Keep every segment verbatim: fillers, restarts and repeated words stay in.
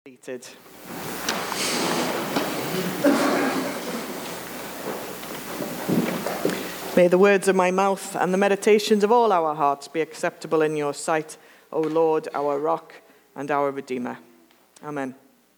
Seated. May the words of my mouth and the meditations of all our hearts be acceptable in your sight, O Lord, our rock and our Redeemer. Amen.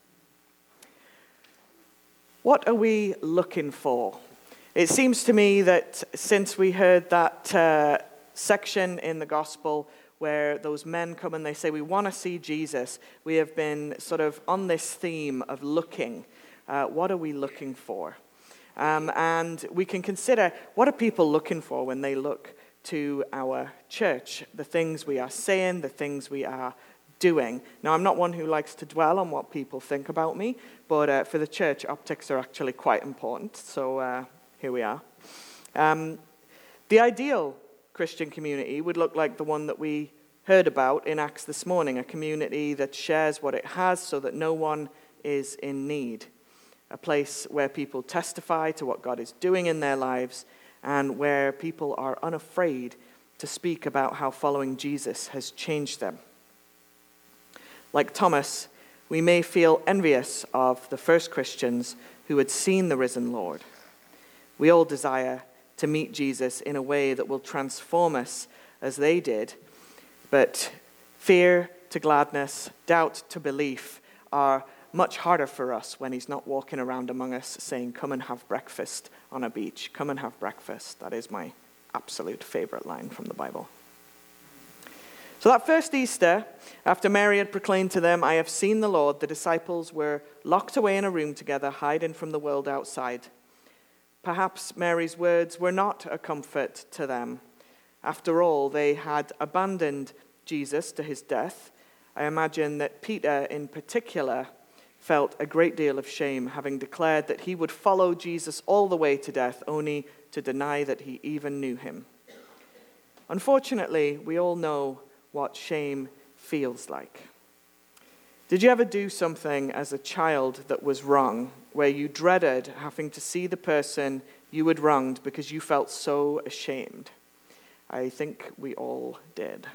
What are we looking for? It seems to me that since we heard that uh, section in the gospel where those men come and they say, we want to see Jesus, we have been sort of on this theme of looking. Uh, what are we looking for? Um, and we can consider, what are people looking for when they look to our church? The things we are saying, the things we are doing. Now, I'm not one who likes to dwell on what people think about me, but uh, for the church, optics are actually quite important. So uh, here we are. Um, the ideal Christian community would look like the one that we heard about in Acts this morning, a community that shares what it has so that no one is in need, a place where people testify to what God is doing in their lives and where people are unafraid to speak about how following Jesus has changed them. Like Thomas, we may feel envious of the first Christians who had seen the risen Lord. We all desire to meet Jesus in a way that will transform us as they did. But fear to gladness, doubt to belief are much harder for us when he's not walking around among us saying, come and have breakfast on a beach. Come and have breakfast. That is my absolute favorite line from the Bible. So that first Easter, after Mary had proclaimed to them, I have seen the Lord, the disciples were locked away in a room together, hiding from the world outside. Perhaps Mary's words were not a comfort to them. After all, they had abandoned Jesus to his death. I imagine that Peter in particular felt a great deal of shame, having declared that he would follow Jesus all the way to death, only to deny that he even knew him. Unfortunately, we all know what shame feels like. Did you ever do something as a child that was wrong, where you dreaded having to see the person you had wronged because you felt so ashamed? I think we all did.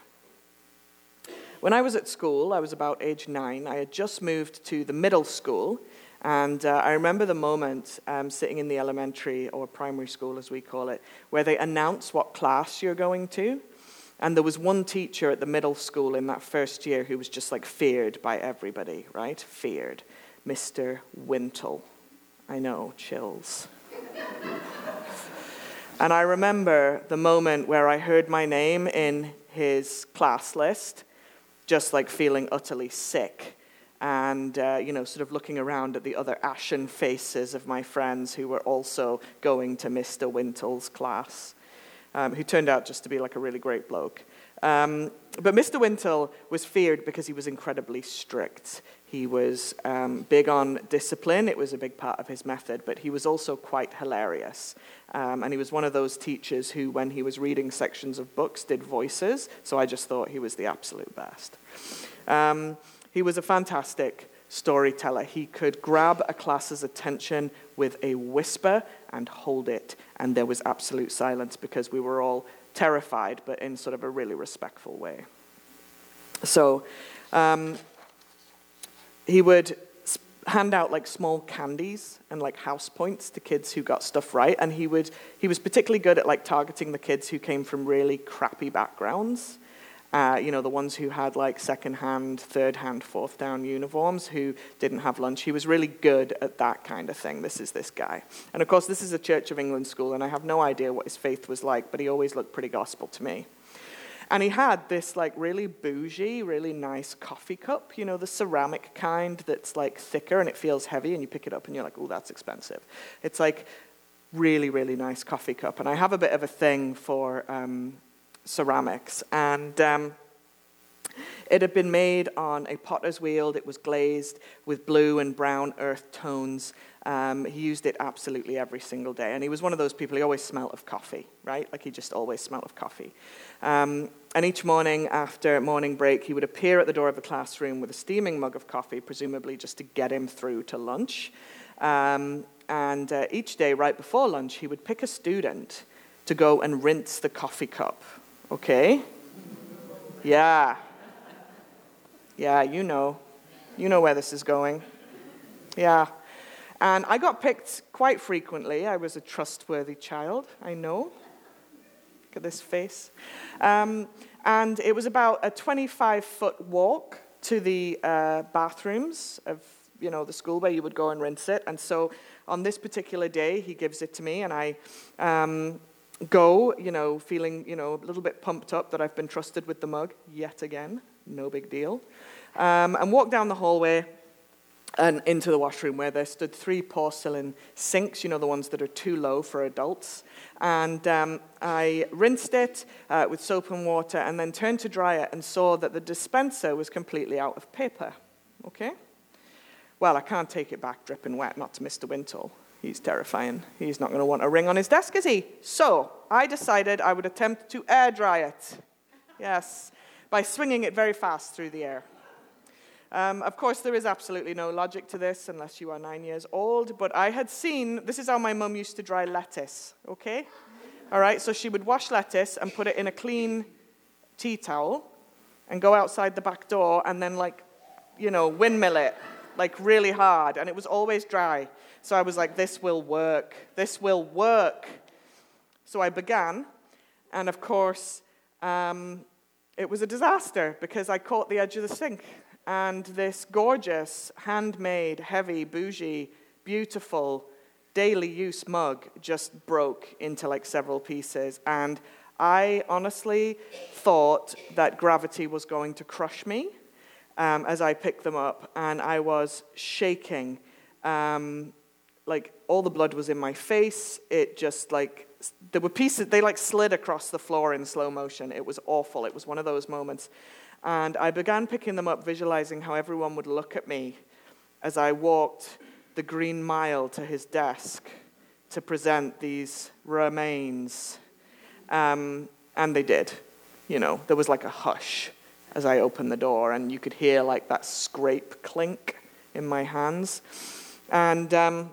When I was at school, I was about age nine. I had just moved to the middle school, and uh, I remember the moment um, sitting in the elementary or primary school, as we call it, where they announce what class you're going to. And there was one teacher at the middle school in that first year who was just like feared by everybody, right? Feared. Mister Wintle. I know, chills. And I remember the moment where I heard my name in his class list, just like feeling utterly sick. And, uh, you know, sort of looking around at the other ashen faces of my friends who were also going to Mister Wintle's class. Um, who turned out just to be like a really great bloke. Um, but Mister Wintle was feared because he was incredibly strict. He was um, big on discipline. It was a big part of his method, but he was also quite hilarious. Um, and he was one of those teachers who, when he was reading sections of books, did voices. So I just thought he was the absolute best. Um, he was a fantastic storyteller. He could grab a class's attention with a whisper and hold it, and there was absolute silence because we were all terrified, but in sort of a really respectful way. So um, he would hand out like small candies and like house points to kids who got stuff right, and he would he was particularly good at like targeting the kids who came from really crappy backgrounds. Uh, you know, the ones who had like second-hand, third-hand, fourth-down uniforms who didn't have lunch. He was really good at that kind of thing. This is this guy. And of course, this is a Church of England school, and I have no idea what his faith was like, but he always looked pretty gospel to me. And he had this like really bougie, really nice coffee cup, you know, the ceramic kind that's like thicker and it feels heavy, and you pick it up and you're like, oh, that's expensive. It's like really, really nice coffee cup. And I have a bit of a thing for Um, ceramics, and um, it had been made on a potter's wheel. It was glazed with blue and brown earth tones. Um, he used it absolutely every single day, and he was one of those people, he always smelled of coffee, right? Like he just always smelled of coffee. Um, and each morning after morning break, he would appear at the door of the classroom with a steaming mug of coffee, presumably just to get him through to lunch. Um, and uh, each day, right before lunch, he would pick a student to go and rinse the coffee cup. Okay? Yeah. Yeah, you know. You know where this is going. Yeah. And I got picked quite frequently. I was a trustworthy child, I know. Look at this face. Um, and it was about a twenty-five foot walk to the uh, bathrooms of, you know, the school where you would go and rinse it. And so on this particular day, he gives it to me, and I um, go, you know, feeling, you know, a little bit pumped up that I've been trusted with the mug yet again. No big deal. Um, and walk down the hallway and into the washroom where there stood three porcelain sinks, you know, the ones that are too low for adults. And um, I rinsed it uh, with soap and water and then turned to dry it and saw that the dispenser was completely out of paper. Okay? Well, I can't take it back dripping wet, not to Mister Wintle. He's terrifying. He's not going to want a ring on his desk, is he? So I decided I would attempt to air dry it. Yes, by swinging it very fast through the air. Um, of course, there is absolutely no logic to this unless you are nine years old, but I had seen, this is how my mum used to dry lettuce, okay? All right, so she would wash lettuce and put it in a clean tea towel and go outside the back door and then, like, you know, windmill it, like, really hard, and it was always dry. So I was like, this will work. This will work. So I began, and of course, um, it was a disaster because I caught the edge of the sink. And this gorgeous, handmade, heavy, bougie, beautiful, daily use mug just broke into like several pieces. And I honestly thought that gravity was going to crush me um, as I picked them up. And I was shaking. Um, like all the blood was in my face. It just like, there were pieces, they like slid across the floor in slow motion. It was awful. It was one of those moments. And I began picking them up, visualizing how everyone would look at me as I walked the Green Mile to his desk to present these remains. Um, and they did. You know, there was like a hush as I opened the door, and you could hear like that scrape clink in my hands. And um,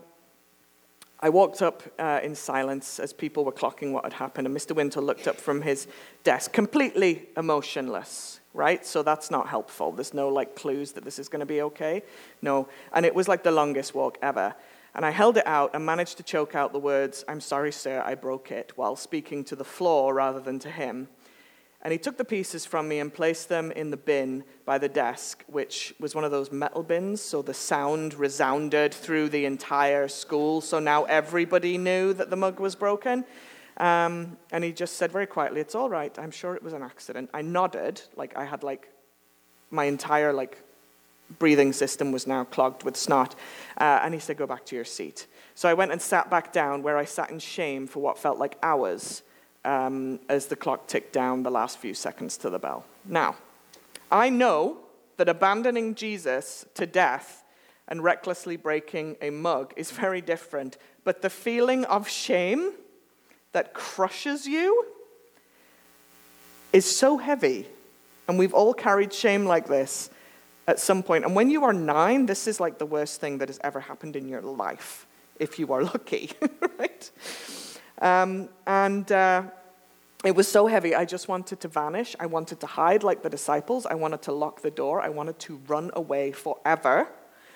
I walked up uh, in silence as people were clocking what had happened, and Mister Wintle looked up from his desk, completely emotionless. Right? So that's not helpful. There's no like clues that this is going to be okay. No. And it was like the longest walk ever. And I held it out and managed to choke out the words, "I'm sorry, sir, I broke it," while speaking to the floor rather than to him. And he took the pieces from me and placed them in the bin by the desk, which was one of those metal bins, so the sound resounded through the entire school. So now everybody knew that the mug was broken. Um, and he just said very quietly, "It's all right. I'm sure it was an accident." I nodded, like I had like my entire like breathing system was now clogged with snot. Uh, and he said, "Go back to your seat." So I went and sat back down where I sat in shame for what felt like hours um, as the clock ticked down the last few seconds to the bell. Now, I know that abandoning Jesus to death and recklessly breaking a mug is very different, but the feeling of shame that crushes you is so heavy. And we've all carried shame like this at some point. And when you are nine, this is like the worst thing that has ever happened in your life, if you are lucky, right? Um, and uh, it was so heavy, I just wanted to vanish. I wanted to hide like the disciples. I wanted to lock the door. I wanted to run away forever.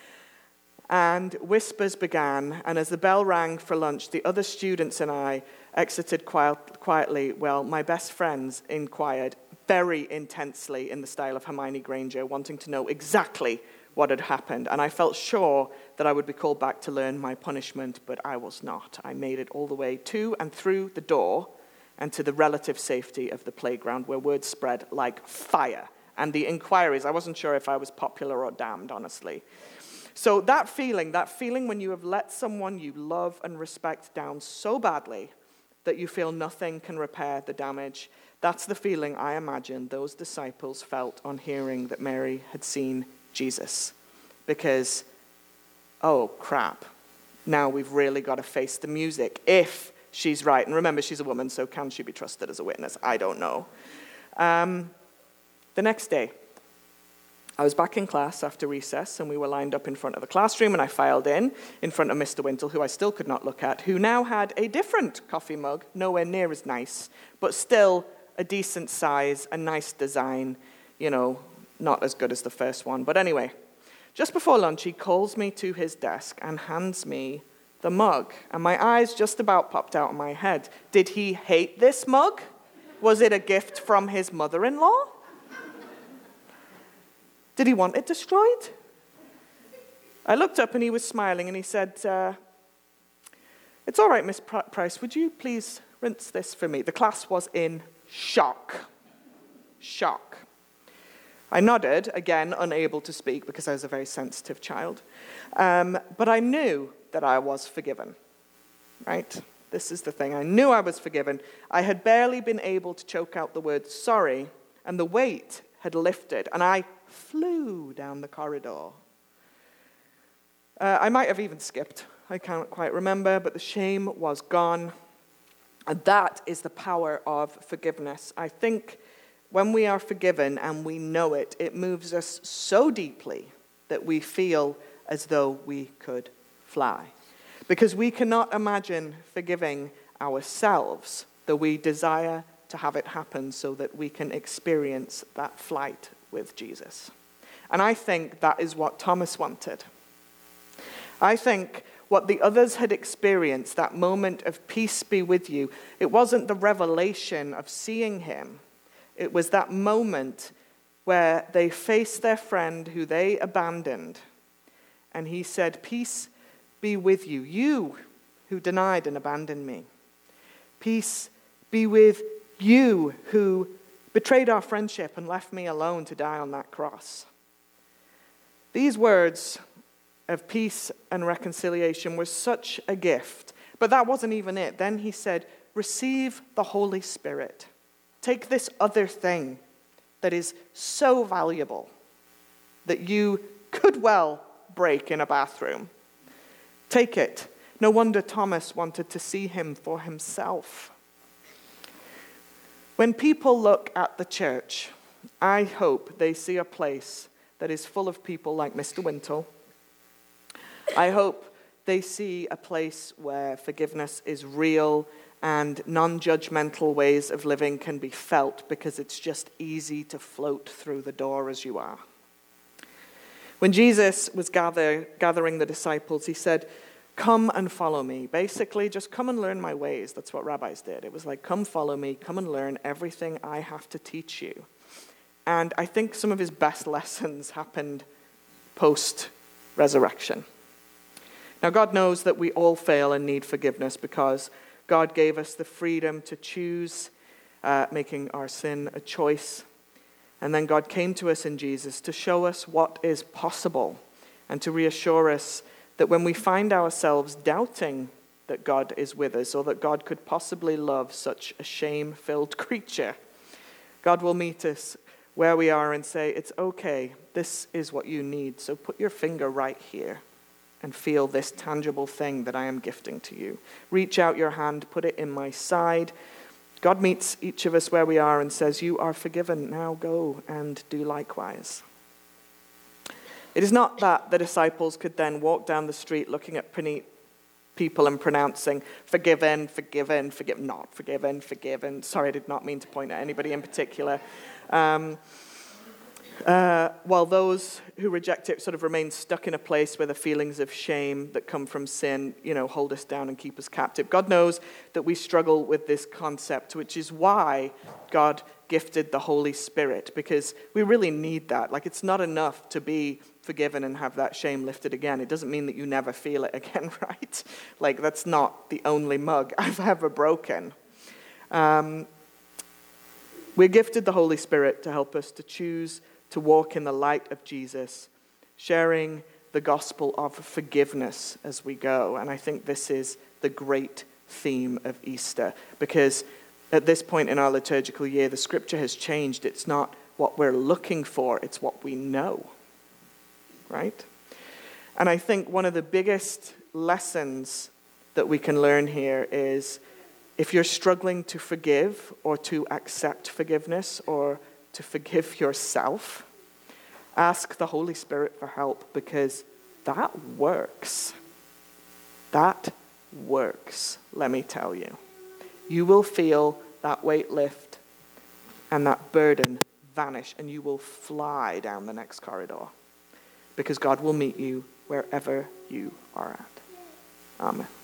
And whispers began, and as the bell rang for lunch, the other students and I exited quiet, quietly, while my best friends inquired very intensely in the style of Hermione Granger, wanting to know exactly what had happened. And I felt sure that I would be called back to learn my punishment, but I was not. I made it all the way to and through the door and to the relative safety of the playground, where word spread like fire. And the inquiries, I wasn't sure if I was popular or damned, honestly. So that feeling, that feeling when you have let someone you love and respect down so badly that you feel nothing can repair the damage, that's the feeling I imagine those disciples felt on hearing that Mary had seen Jesus. Because, oh crap, now we've really got to face the music if she's right. And remember, she's a woman, so can she be trusted as a witness? I don't know. Um, the next day, I was back in class after recess, and we were lined up in front of the classroom, and I filed in, in front of Mister Wintle, who I still could not look at, who now had a different coffee mug, nowhere near as nice, but still a decent size, a nice design, you know, not as good as the first one. But anyway, Just before lunch, he calls me to his desk and hands me the mug. And my eyes just about popped out of my head. Did he hate this mug? Was it a gift from his mother-in-law? Did he want it destroyed? I looked up and he was smiling and he said, uh, it's all right, Miss Price, would you please rinse this for me? The class was in shock. Shock. I nodded, again, unable to speak because I was a very sensitive child. Um, but I knew that I was forgiven, right? This is the thing. I knew I was forgiven. I had barely been able to choke out the word sorry, and the weight had lifted, and I flew down the corridor. Uh, I might have even skipped. I can't quite remember, but the shame was gone. And that is the power of forgiveness. I think when we are forgiven and we know it, it moves us so deeply that we feel as though we could fly. Because we cannot imagine forgiving ourselves, though we desire to have it happen so that we can experience that flight with Jesus. And I think that is what Thomas wanted. I think what the others had experienced, that moment of peace be with you, it wasn't the revelation of seeing him. It was that moment where they faced their friend who they abandoned. And he said, peace be with you, you who denied and abandoned me. Peace be with you who betrayed our friendship and left me alone to die on that cross. These words of peace and reconciliation were such a gift. But that wasn't even it. Then he said, receive the Holy Spirit. Take this other thing that is so valuable that you could well break in a bathroom. Take it. No wonder Thomas wanted to see him for himself. When people look at the church, I hope they see a place that is full of people like Mister Wintle. I hope they see a place where forgiveness is real and non-judgmental ways of living can be felt because it's just easy to float through the door as you are. When Jesus was gather, gathering the disciples, he said, come and follow me. Basically, just come and learn my ways. That's what rabbis did. It was like, come follow me, come and learn everything I have to teach you. And I think some of his best lessons happened post-resurrection. Now, God knows that we all fail and need forgiveness because God gave us the freedom to choose, uh, making our sin a choice. And then God came to us in Jesus to show us what is possible and to reassure us that when we find ourselves doubting that God is with us or that God could possibly love such a shame-filled creature, God will meet us where we are and say, it's okay, this is what you need, so put your finger right here and feel this tangible thing that I am gifting to you. Reach out your hand, put it in my side. God meets each of us where we are and says, you are forgiven, now go and do likewise. It is not that the disciples could then walk down the street looking at people and pronouncing, forgiven, forgiven, forgiven, not forgiven, forgiven. Sorry, I did not mean to point at anybody in particular. Um, Uh, while those who reject it sort of remain stuck in a place where the feelings of shame that come from sin, you know, hold us down and keep us captive. God knows that we struggle with this concept, which is why God gifted the Holy Spirit, because we really need that. Like, it's not enough to be forgiven and have that shame lifted again. It doesn't mean that you never feel it again, right? Like, that's not the only mug I've ever broken. Um, we're gifted the Holy Spirit to help us to choose to walk in the light of Jesus, sharing the gospel of forgiveness as we go. And I think this is the great theme of Easter, because at this point in our liturgical year, the scripture has changed. It's not what we're looking for, it's what we know, right? And I think one of the biggest lessons that we can learn here is if you're struggling to forgive or to accept forgiveness or to forgive yourself, ask the Holy Spirit for help, because that works. That works, let me tell you. You will feel that weight lift and that burden vanish, and you will fly down the next corridor. because God will meet you wherever you are at. Amen.